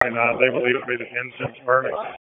and they believe it to be the 10 cent verdict.